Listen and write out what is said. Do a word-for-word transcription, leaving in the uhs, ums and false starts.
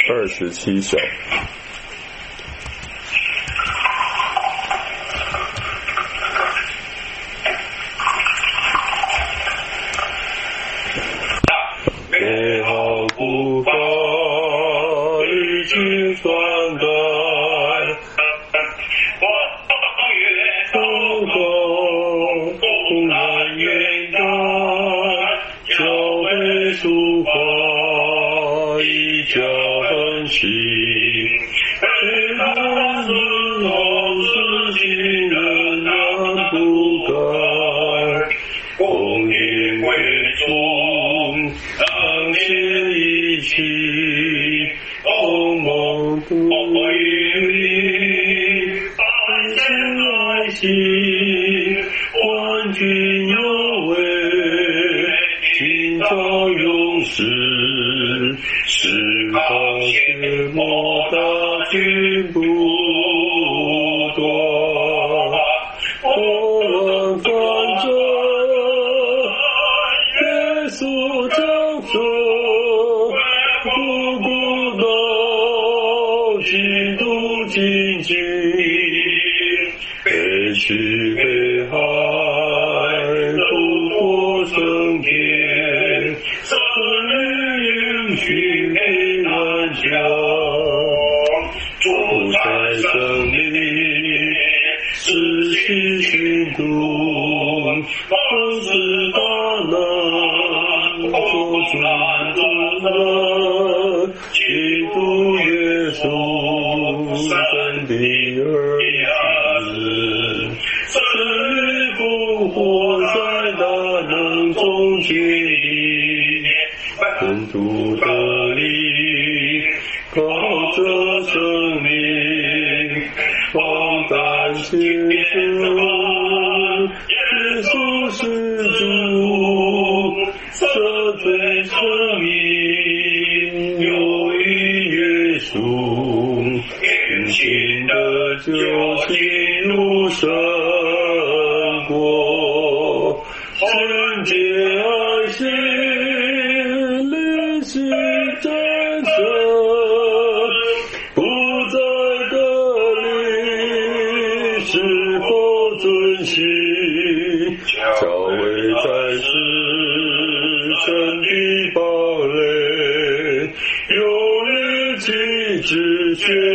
二十七首。美好不发，日经传代，风光公然远大，教会书法一家欢喜，北方人好事情人难不改，公言为重，当前一起，鸿蒙不语，百姓爱心，万军有为，今朝勇士，时康切莫大军不断，我反正耶稣降生，不顾道，基督进军，北去北海，复活升天，赐予应许平安家，主宰生命，施行训读，方知大能，做主人，基督耶稣，神的儿子，死里复活，在大能中接力，本主得力，靠着生命，放胆接受，耶稣是主，赦罪生命，有一耶稣，平心的救进入神国，圣洁爱心，灵性战胜，不再隔离，是否遵行？教会在世，神的堡垒，有力气之血。